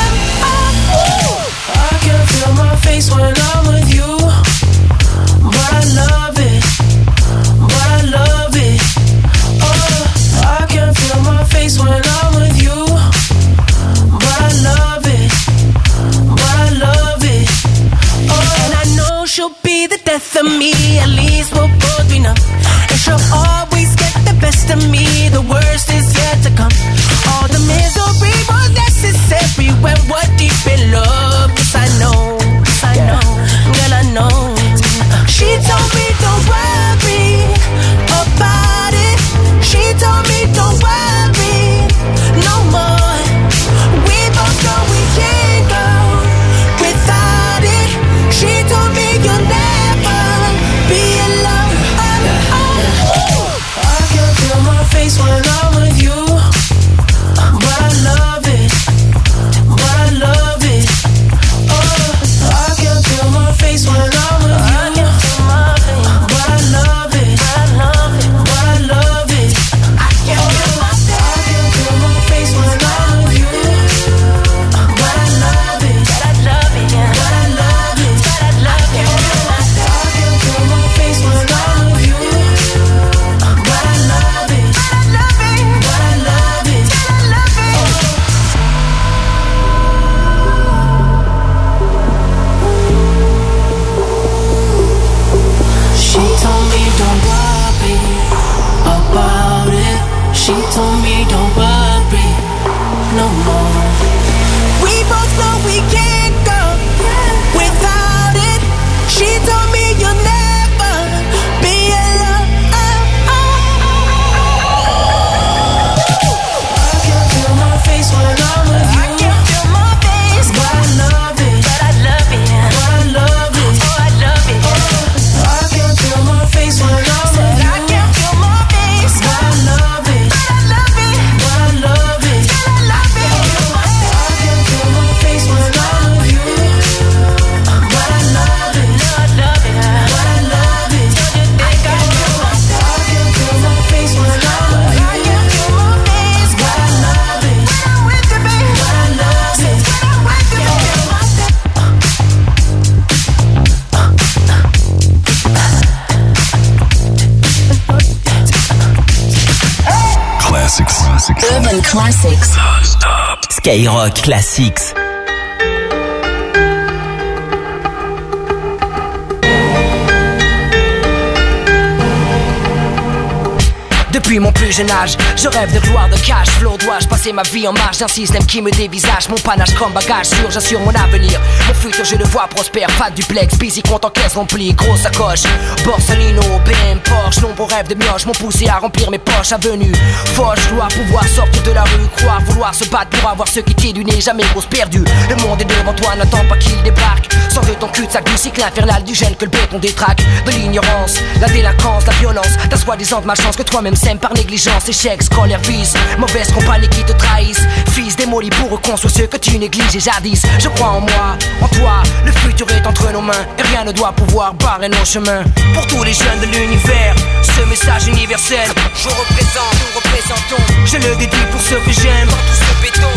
I can feel my face when I'm with you, but I love it, but I love it. Oh, I can feel my face when I'm with you, but I love it, but I love it. Oh, and I know she'll be the death of me, at least we'll both be numb. And she'll always get the best of me, the worst is yet to come. All the misery was necessary when we're deep in love. Yes, I know, girl, I know. She told me don't worry about it. She told me don't worry no more. We both know we can't go without it. She told me you'll never be alone. I can feel my face when I'm with you, but I love it, but I love it. Oh, I can feel my face when I'm with you, but I love it, but I love it. I can feel my face when I'm with you, but I love it, but I love it, but I love it, but I love it. I can feel my face when I'm with you, but I love it, but I love it, but I love it, but I love it. She told me don't worry about it. She told me don't worry no more. We both know we can't go without it. She told me you'll never be alone. I can feel my face when I'm with you. I can feel my face, but I love it, but I love it, but I love it, oh I love it. I can feel my face when I'm with you. I can feel my face, but I love it, but I love it, but I love it, but I love it. I can feel my face when I'm with you, but I love it, but I love it, but I love it. Don't you think I can feel my face when I'm with you. I can feel my face, but I love it, when I'm with you, baby, but I love it, when I'm with you, Classics. Urban Classics. Skyrock Classics. Depuis mon plus jeune âge, je rêve de gloire, de cash flow. Dois-je passer ma vie en marge d'un système qui me dévisage? Mon panache comme bagage sûr, j'assure mon avenir. Mon futur je le vois prospère, pas de duplex, busy compte en caisse remplie, grosse sacoche. Borsalino, BM, Porsche, nombreux rêves de mioche m'ont poussé à remplir mes poches. Avenue, foche, gloire, pouvoir sortir de la rue, croire, vouloir se battre pour avoir ce qui t'est du nez, jamais grosse perdue. Le monde est devant toi, n'attends pas qu'il débarque. Sors de ton cul-de-sac du cycle infernal du gène que le béton détraque. De l'ignorance, la délinquance, la violence, ta soi-disant de malchance que toi-même sèmes par négligence. Échec, scolaire, vice, mauvaise compagnie qui te trahissent. Fils démoli pour reconstruire ce que tu négliges et jadis. Je crois en moi, en toi, le futur est entre nos mains et rien ne doit pouvoir barrer nos chemins. Pour tous les jeunes de l'univers, ce message universel, je représente, nous représentons. Je le dédie pour ceux que j'aime, dans tout ce béton.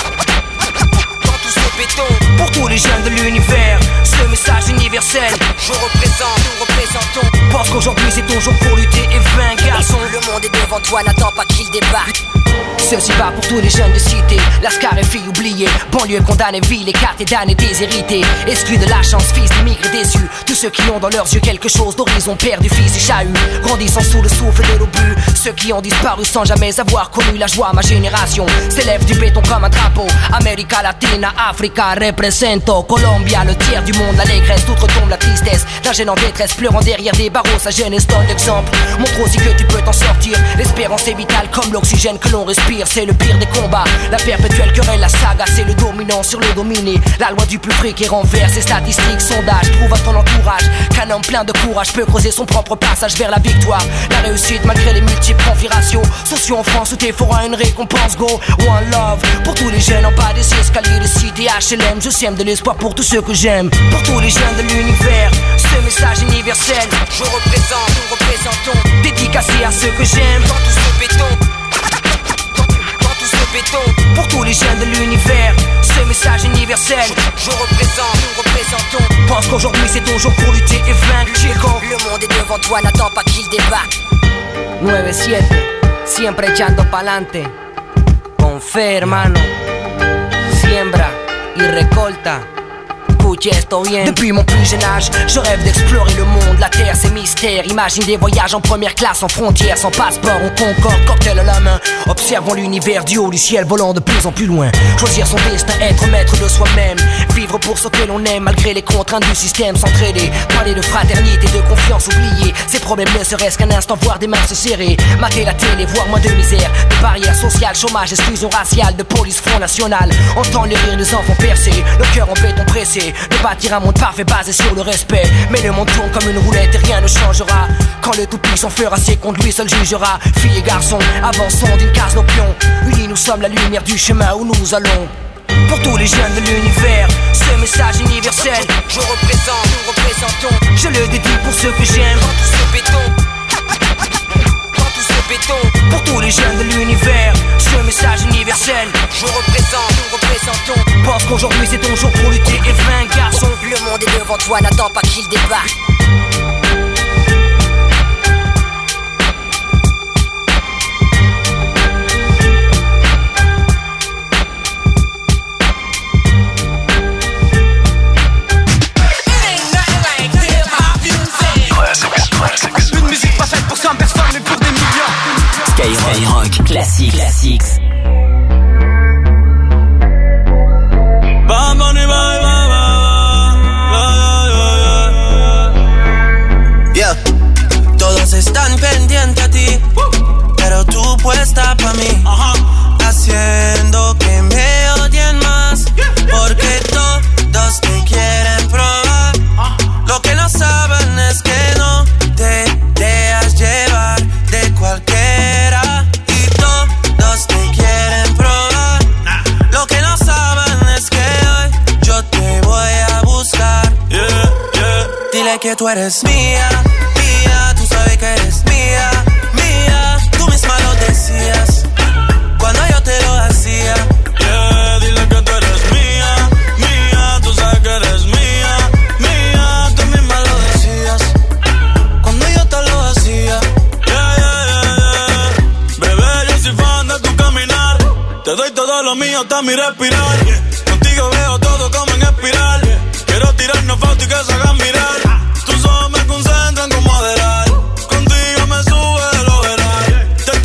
Pour tous les jeunes de l'univers, ce message universel, je représente, nous représentons. Pense qu'aujourd'hui c'est ton jour pour lutter et vaincre, garçon. Le monde est devant toi, n'attends pas qu'il débarque. Ceci va pour tous les jeunes de cité, lascar et filles oubliées, banlieue condamnée, ville écartée, damnée, déshérités, exclus de la chance, fils d'immigrés déçus. Tous ceux qui ont dans leurs yeux quelque chose d'horizon, perdu, fils et chahut, grandissant sous le souffle de l'obus. Ceux qui ont disparu sans jamais avoir connu la joie, ma génération s'élève du béton comme un drapeau. América Latina, Africa, represento. Colombia, le tiers du monde, l'allégresse, d'outre-tombe la tristesse. D'un jeune en détresse, pleurant derrière des barreaux, sa jeunesse donne l'exemple. Montre aussi que tu peux t'en sortir. L'espérance est vitale comme l'oxygène que l'on respire. C'est le pire des combats, la perpétuelle querelle, la saga. C'est le dominant sur le dominé. La loi du plus fric et renverse ses statistiques, sondages. Prouve à ton entourage qu'un homme plein de courage peut creuser son propre passage vers la victoire. La réussite malgré les multiples configurations. Sociaux en France où t'es fera une récompense. Go, one love. Pour tous les jeunes en bas des escaliers de cité HLM, je sème de l'espoir pour tous ceux que j'aime. Pour tous les jeunes de l'univers, ce message universel, je représente, nous représentons. Dédicacé à ceux que j'aime, dans tout ce béton. Pour tous les jeunes de l'univers, ce message universel, je représente, nous représentons. Pense qu'aujourd'hui c'est ton jour pour lutter et vaincre, chico. Le monde est devant toi, n'attends pas qu'il débarque. 9-7, siempre echando pa'lante. Con fe, hermano. Siembra y recolta. Depuis mon plus jeune âge, je rêve d'explorer le monde, la terre, ses mystères. Imagine des voyages en première classe, en frontière, sans passeport, on concorde, cocktail à la main. Observons l'univers du haut du ciel, volant de plus en plus loin. Choisir son destin, être maître de soi-même. Vivre pour ce que l'on aime, malgré les contraintes du système. S'entraider, parler de fraternité, de confiance, oublier ces problèmes ne serait-ce qu'un instant, voir des mains se serrer. Mater la télé, voir moins de misère, de barrières sociales, chômage, exclusion raciale, de police, front national. Entendre les rires des enfants percés, le cœur en béton pressé. De bâtir un monde parfait basé sur le respect. Mais le monde tourne comme une roulette et rien ne changera. Quand le tout-puissant fera ses comptes, lui seul jugera. Filles et garçons, avançons d'une case nos pions. Unis nous sommes la lumière du chemin où nous allons. Pour tous les jeunes de l'univers, ce message universel, je représente, nous représentons. Je le dédie pour ceux que j'aime, dans tout ce béton. Pour tous les jeunes de l'univers, ce message universel, je représente, nous représentons. Pense qu'aujourd'hui c'est ton jour pour lutter et vaincre, garçon. Le monde est devant toi, n'attends pas qu'il débarque. Une musique pas faite pour 100 personnes mais pour des millions. Skyrock Classics. Yeah, todos están pendientes a ti, pero tú puesta pa' mí, haciendo que me odien más, porque todos te quieren probar. Lo que no saben es que no te dejas llevar de cualquiera, y todos te quieren probar. Lo que no saben es que hoy yo te voy a buscar. Dile que tú eres mía, mía, tú sabes que eres mía, mía. Tú misma lo decías cuando yo te lo hacía. Dile que tú eres mía, mía, tú sabes que eres mía, mía. Tú misma lo decías cuando yo te lo hacía. Bebé, yo soy fan de tu caminar. Te doy todo lo mío hasta mi respirar. Contigo veo todo como en espiral. Quiero tirarnos fotos y que se hagan mirar. Tus ojos me concentran como Adderall. Contigo me sube el overall. Te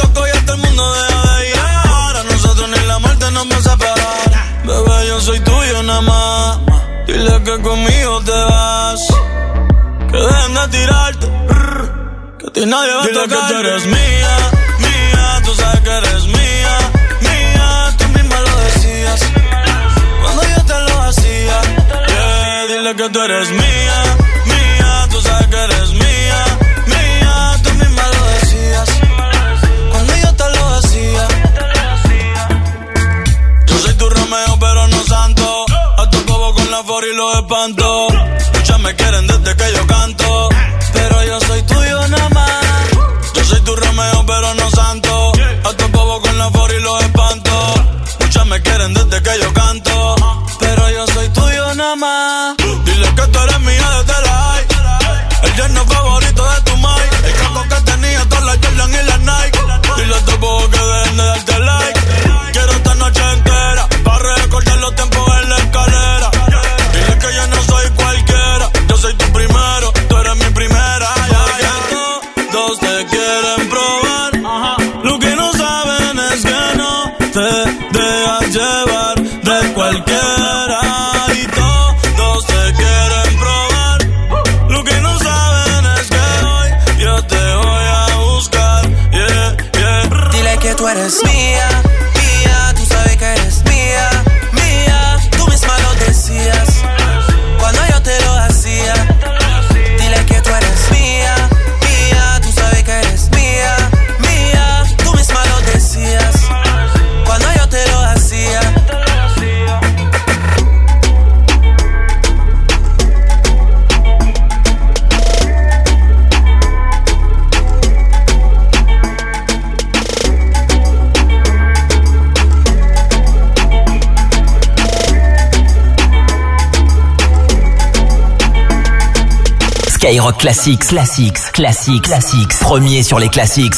no me separar. Bebé, yo soy tuyo nada más. Dile que conmigo te vas. Que dejen de tirarte. Que a ti nadie va a tocar. Dile que tú eres mía, mía. Tú sabes que eres mía, mía. Tú misma lo decías cuando yo te lo hacía. Yeah, dile que tú eres mía, mía. Tú sabes que eres mía, mía. Tú misma lo decías cuando yo te lo hacía. Yo soy tu Romeo pero no santo. A tu bobo con la for y los espanto. Muchas me quieren desde que yo canto, pero yo soy tuyo nada más. Yo soy tu Romeo pero no santo. A tu bobo con la for y los espanto. Muchas me quieren desde que yo canto, pero yo soy tuyo nada más. Dile que tú eres mía desde la high. El yerno favorito de tu mai. El caco que tenía todas las Jordan y las Nike. Dile a tu bobo que dejen de darte like. Quiero esta noche entera para recordar los tiempos en la escalera. Dile que yo no soy cualquiera. Yo soy tu primero, tú eres mi primera. Porque todos te quieren probar. Lo que no saben es que no te dejas llevar de cualquiera. Y todos te quieren probar. Lo que no saben es que hoy yo te voy a buscar. Yeah, yeah. Dile que tú eres mía, mía. Tú sabes que eres mía, mía. Tú misma lo decías cuando yo te lo hacía. Dile que tú eres mía, mía. Tú sabes que eres mía, mía. Tú misma lo decías cuando yo te lo hacía. Skyrock Classics, Classics, Classics, Classics. Premier sur les classics.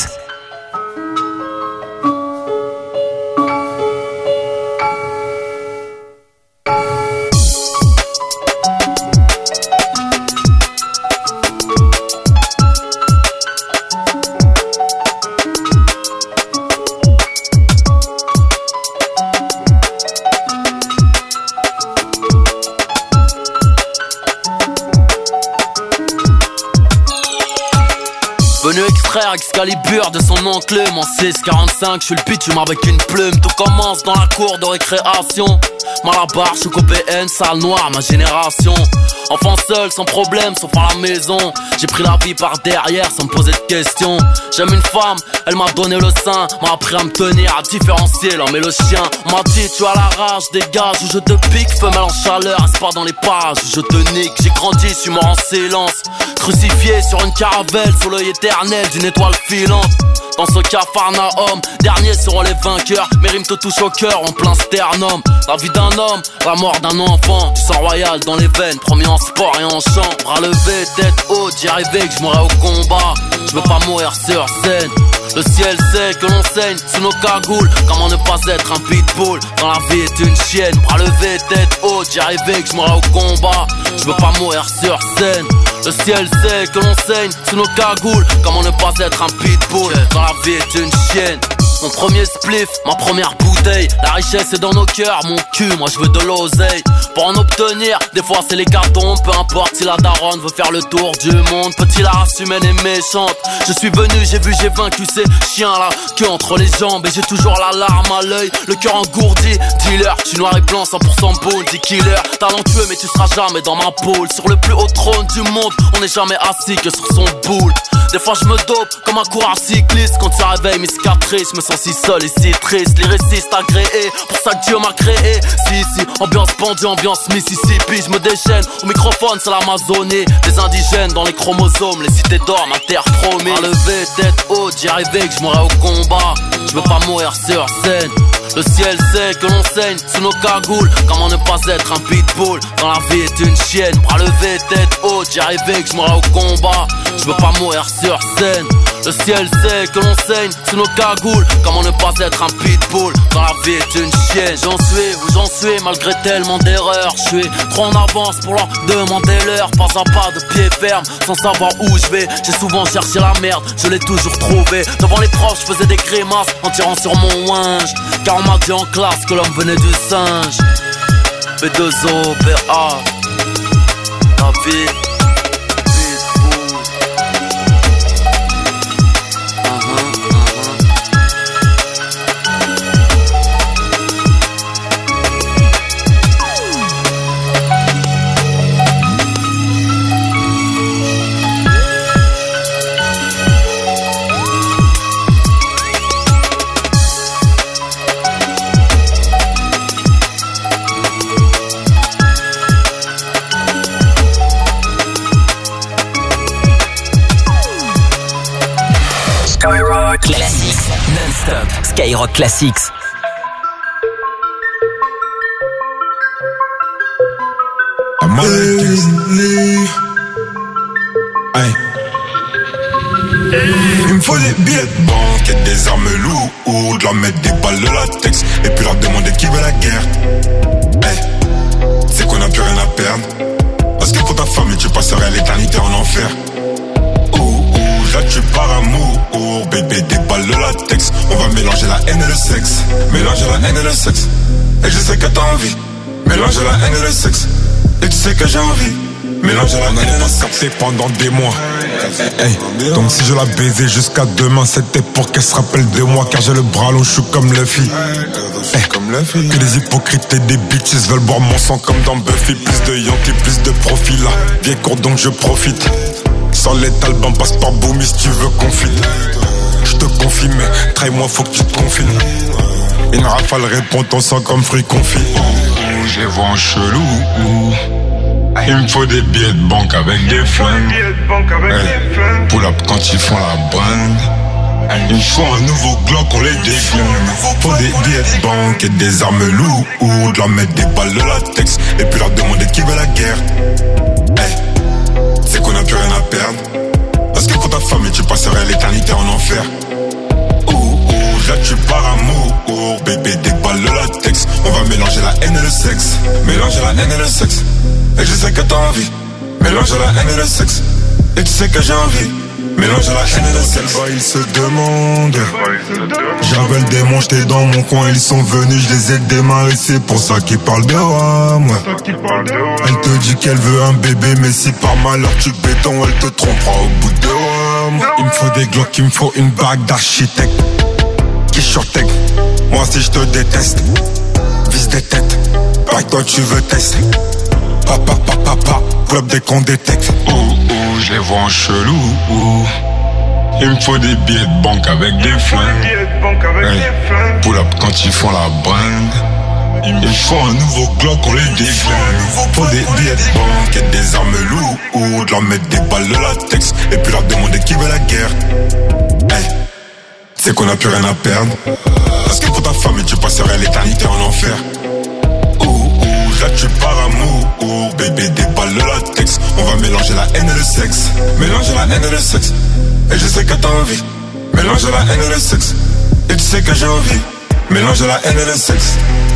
Venu extraire Excalibur de son enclume en 645, je suis le bitume avec une plume. Tout commence dans la cour de récréation. Malabar, je suis copéenne, salle noire, ma génération. Enfant seul, sans problème, sauf à la maison. J'ai pris la vie par derrière sans me poser de questions. J'aime une femme, elle m'a donné le sein. M'a appris à me tenir, à différencier l'homme et le chien. On m'a dit tu as la rage, dégage ou je te pique. Femelle en chaleur, reste pas dans les parages où je te nique. J'ai grandi, je suis mort en silence. Crucifié sur une caravelle, sous l'œil éternel d'une étoile filante. Dans ce Capharnaüm, dernier seront les vainqueurs. Mes rimes te touchent au cœur en plein sternum. La vie d'un homme, la mort d'un enfant. Du sang royal dans les veines, promis en sport et en chant. Bras levés, tête haute, j'y arrivais que je mourrais au combat. Je veux pas mourir sur scène. Le ciel sait que l'on saigne sous nos cagoules. Comment ne pas être un pitbull quand la vie est une chienne. Bras levés, tête haute, j'y arrivais que je mourrais au combat. Je veux pas mourir sur scène. Le ciel sait que l'on saigne sous nos cagoules. Comment ne pas être un pitbull quand la vie est une chienne. Mon premier spliff, ma première bouteille. La richesse est dans nos cœurs, mon cul, moi je veux de l'oseille. Pour en obtenir, des fois c'est l'hécatombe. Peu importe si la daronne veut faire le tour du monde. Petit, la race humaine est méchante. Je suis venu, j'ai vu, j'ai vaincu ces chiens là. Que entre les jambes et j'ai toujours la larme à l'œil. Le cœur engourdi, dealer, je suis noir et blanc, 100% bounty killer. Talentueux mais tu seras jamais dans ma poule. Sur le plus haut trône du monde, on n'est jamais assis que sur son boule. Des fois je me dope comme un coureur cycliste. Quand tu réveilles mes cicatrices, je me sens si seul et si triste. Les récits agréés, pour ça que Dieu m'a créé. Si, ambiance pendue, ambiance Mississippi. Je me déchaîne, au microphone c'est l'Amazonie. Des indigènes dans les chromosomes, les cités d'or, ma terre promise. À lever, tête haute, j'y arrivais que je mourrais au combat. Je veux pas mourir sur scène. Le ciel sait que l'on saigne sous nos cagoules. Comment ne pas être un pitbull quand la vie est une chienne. Bras levés, tête haute, j'y arrivais que je mourrais au combat. Je veux pas mourir sur scène. Le ciel sait que l'on saigne sous nos cagoules. Comment ne pas être un pitbull quand la vie est une chienne. J'en suis où j'en suis malgré tellement d'erreurs. Je suis trop en avance pour leur demander l'heure. Pas à pas de pied ferme sans savoir où je vais. J'ai souvent cherché la merde, je l'ai toujours trouvé. Devant les proches je faisais des grimaces en tirant sur mon winge. 40 On m'a dit en classe que l'homme venait du singe. B2O, BA, la vie. Classics, non-stop, Skyrock Classics. Il me faut des billets de banque et des armes lourdes, leur mettre des balles de latex et puis leur demander qui veut la guerre. C'est qu'on a plus rien à perdre. Parce que pour ta famille tu passerais l'éternité en enfer. Là tu pars amour, bébé des balles de latex. On va mélanger la haine et le sexe. Mélanger la haine et le sexe. Et je sais que t'as envie. Mélanger la haine et le sexe. Et tu sais que j'ai envie. Mélanger la haine et le sexe. Capté pendant des mois. Donc si je la baisais jusqu'à demain, c'était pour qu'elle se rappelle de moi. Car j'ai le bras long, je suis comme Luffy. Que des hypocrites et des bitches veulent boire mon sang comme dans Buffy. Plus de Yankee, plus de profil là. Vieille courte donc je profite. Sans les talbans, passe par Boomy si tu veux confine. Je te confie mais trahis-moi faut que tu te confies. Une rafale répond ton sang comme fruit confit. Je les vois en chelou. Il me faut des billets de banque avec des flingues. Pull up quand ils font la bringue. Il me faut un nouveau Glock, on les déflingue. Faut des billets de banque et des armes lourdes, leur mettre des balles de latex et puis leur demander qui veut la guerre. C'est qu'on a plus rien à perdre. Parce que pour ta famille tu passerais l'éternité en enfer. Là tu pars amour, bébé des balles de latex. On va mélanger la haine et le sexe. Mélanger la haine et le sexe. Et je sais que t'as envie. Mélanger la haine et le sexe. Et tu sais que j'ai envie. Mélanger la haine et le sexe. Ils se demandent. J'avais le démon, j'étais dans mon coin. Ils sont venus, je les ai démarrés. C'est pour ça qu'ils parlent de roi, moi. Elle te dit qu'elle veut un bébé, mais si par malheur tu béton, elle te trompera au bout de roi, moi. Il me faut des glocks, il me faut une bague d'architecte. Qui shorteg, moi si je te déteste. Vise des têtes, pas que toi tu veux tester. Papa, club dès qu'on détecte. Je les vois en chelou. Il me faut des billets de banque avec des flingues. Pull up quand ils font la bringue. Il me faut un nouveau Glock, on les déflingue. Faut des billets de banque et des armes lourdes, leur mettre des balles de latex et puis leur demander qui veut la guerre. C'est qu'on a plus rien à perdre. Parce que pour ta famille tu passerais l'éternité en enfer. Là tu pars amour, bébé des balles de latex. On va mélanger la haine et le sexe. Mélanger la haine et le sexe. Et je sais que t'as envie. Mélanger la haine et le sexe. Et tu sais que j'ai envie. Mélanger la haine et le sexe.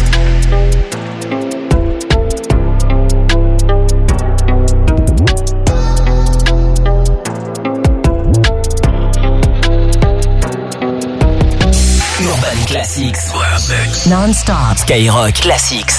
Urban Classics. Non-stop. Skyrock Classics.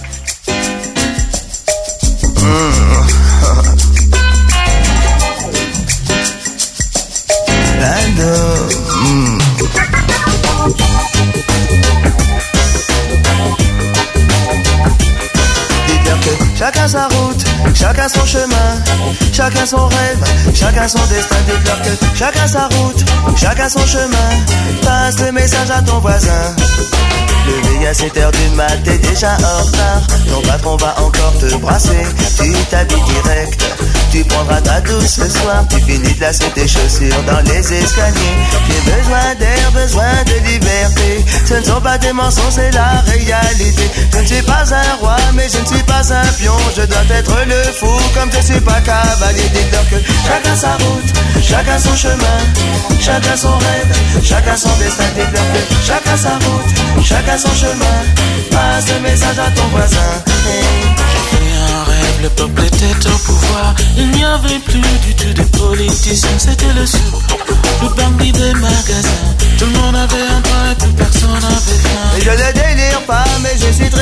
Chacun sa route, chacun son chemin, chacun son rêve, chacun son destin. Dis-leur que chacun sa route, chacun son chemin. Passe le message à ton voisin. Levé à 7h du mat, t'es déjà en retard. Ton patron va encore te brasser. Tu t'habilles direct, tu prendras ta douce ce soir. Tu finis de lasser tes chaussures dans les escaliers. J'ai besoin d'air, besoin de liberté. Ce ne sont pas des mensonges, c'est la réalité. Je ne suis pas un roi, mais je ne suis pas un pion. Je dois être le fou, comme je suis pas cavalier. Dis-leur que chacun sa route, chacun son chemin, chacun son rêve, chacun son destin. Dis-leur que chacun sa route, chacun son chemin. Passe le message à ton voisin. J'ai fait un rêve, le peuple était au pouvoir. Il n'y avait plus du tout de politiciens, c'était le sur. Le bandit des magasins. Tout le monde avait un train et plus personne avait faim. Et je l'ai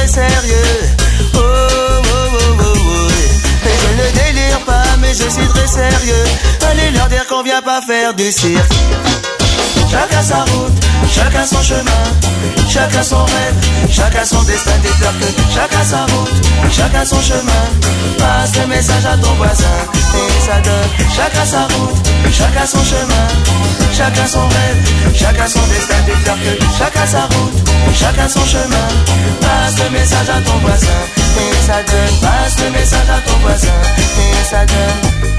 très sérieux. Oh, oh, oh, oh, oh. Et je ne délire pas, mais je suis très sérieux. Allez leur dire qu'on vient pas faire du cirque. Chacun sa route, chacun son chemin, chacun son rêve, chacun son destin. Dis-leur que chacun sa route, chacun son chemin. Passe le message à ton voisin et ça donne. Chacun sa route, chacun son chemin, chacun son rêve, chacun son destin. Dis-leur que chacun sa route, chacun son chemin. Passe le message à ton voisin et ça donne. Passe le message à ton voisin et ça donne.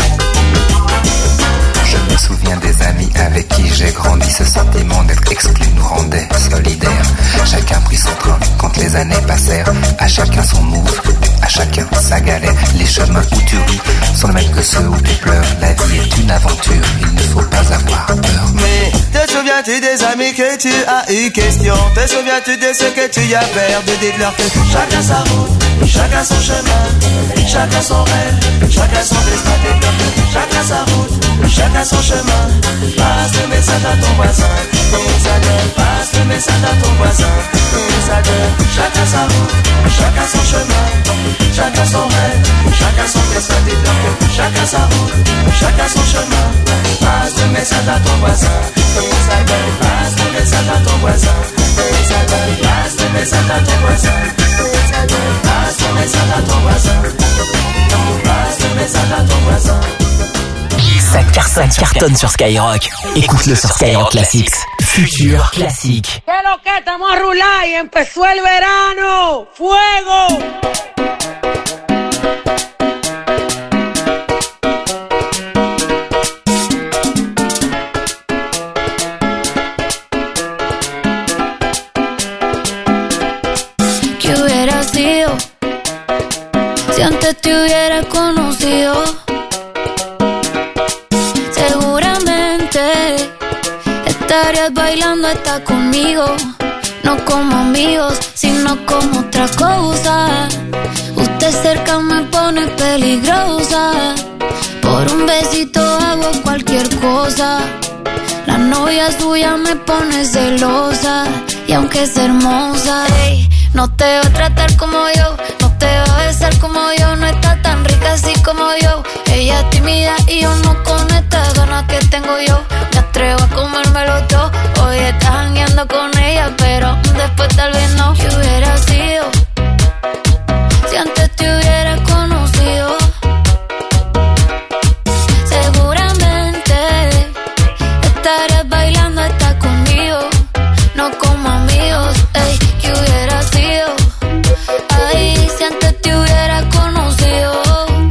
Je me souviens des amis avec qui j'ai grandi. Ce sentiment d'être exclu nous rendait solidaires. Chacun prit son train quand les années passèrent. À chacun son move, à chacun sa galère. Les chemins où tu ris sont les mêmes que ceux où tu pleures. La vie est une aventure, il ne faut pas avoir peur. Mais te souviens-tu des amis que tu as eu question? Te souviens-tu de ce que tu y as perdu? Dites-leur que chacun sa route, chacun son chemin, chacun son rêve, chacun son destin. Dites-leur que chacun sa route, chacun son chemin. Passe le message à ton voisin et ça donne. Passe le message à ton voisin et ça donne. Chacun sa route, chacun son chemin, chacun son rêve, chacun son destin. Dites-leur que chacun sa route, chacun son chemin. Passe le message à ton voisin et ça donne. Passe le message à ton voisin et ça donne. Passe le message à ton voisin et ça donne. Passe le message à ton voisin. Passe le message à ton voisin. Ça cartonne sur Skyrock. Écoute-le sur Skyrock Classics. Futur classique. ¿Qué lo que? Estamos a rular y empezó el verano. ¡Fuego! ¿Qué hubiera sido si antes te hubiera conocido? Seguramente estarías bailando hasta conmigo. No como amigos, sino como otra cosa. Usted cerca me pone peligrosa. Por un besito hago cualquier cosa. La novia suya me pone celosa. Y aunque es hermosa, ey, no te va a tratar como yo, no te va a besar como yo. No está tan rica así como yo. Ella es tímida y yo no con estas ganas que tengo yo. Me atrevo a comérmelo todo. Hoy estás jangueando con ella, pero después tal vez no. ¿Qué hubiera sido si antes te hubiera conocido? Seguramente estarías bailando hasta conmigo. No como amigos, ey, ¿qué hubiera sido? Ay, si antes te hubiera conocido.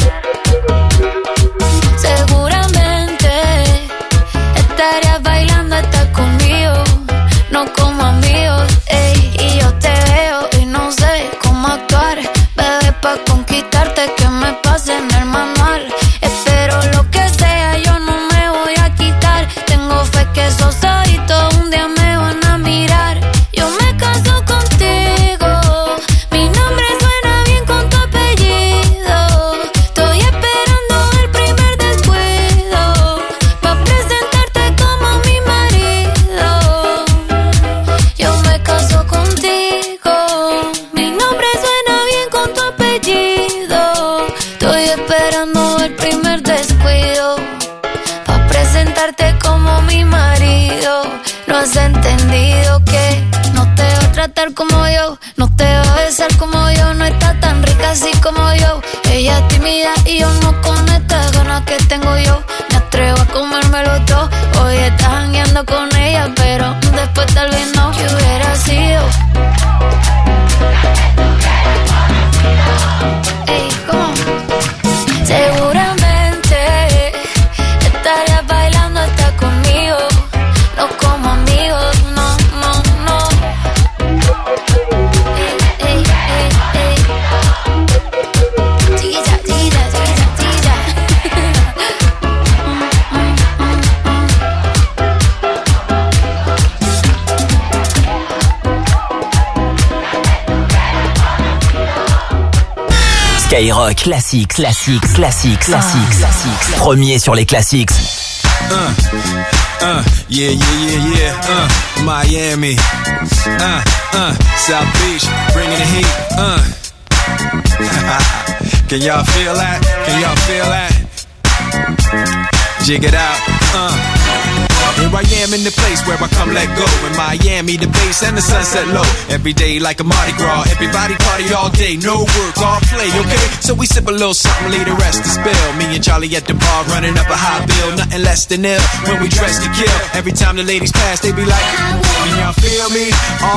Seguramente estarías bailando hasta conmigo. No como amigos, ey, y yo te veo y no sé cómo actuar. Bebé, pa' conquistarte que me pase en el manual. Espero lo que sea, yo no me voy a quitar. Tengo fe que esos ojitos un día me van a mirar. Yo me caso contigo, mi nombre suena bien con tu apellido. Estoy esperando el primer descuido pa' presentarte como mi marido. Yo me caso contigo, mi nombre suena bien con tu apellido. Estoy esperando el primer descuido pa' presentarte como mi marido. No has entendido que no te va a tratar como yo, no te va a besar como yo. No está tan rica así como yo. Ella es tímida y yo no con estas ganas que tengo yo. Me atrevo a comérmelo todo. Hoy estás jangueando con ella, pero después tal vez no. ¿Qué hubiera sido? Ey, ¿cómo? Seguramente estarías bailando hasta conmigo. No como amigos, no, no, no. Ey, ey, ey, ey. Chiquilla, chiquilla, chiquilla, chiquilla. Skyrock Classics. Premier sur les classiques. Miami, South Beach, bringing the heat, Can y'all feel that? Can y'all feel that? Jig it out, Here I am in the place where I come let go. In Miami, the bass and the sunset low. Every day like a Mardi Gras. Everybody party all day, no work, all play, okay? So we sip a little something, leave the rest to spill. Me and Charlie at the bar running up a high bill. Nothing less than ill when we dress to kill. Every time the ladies pass, they be like, can y'all feel me?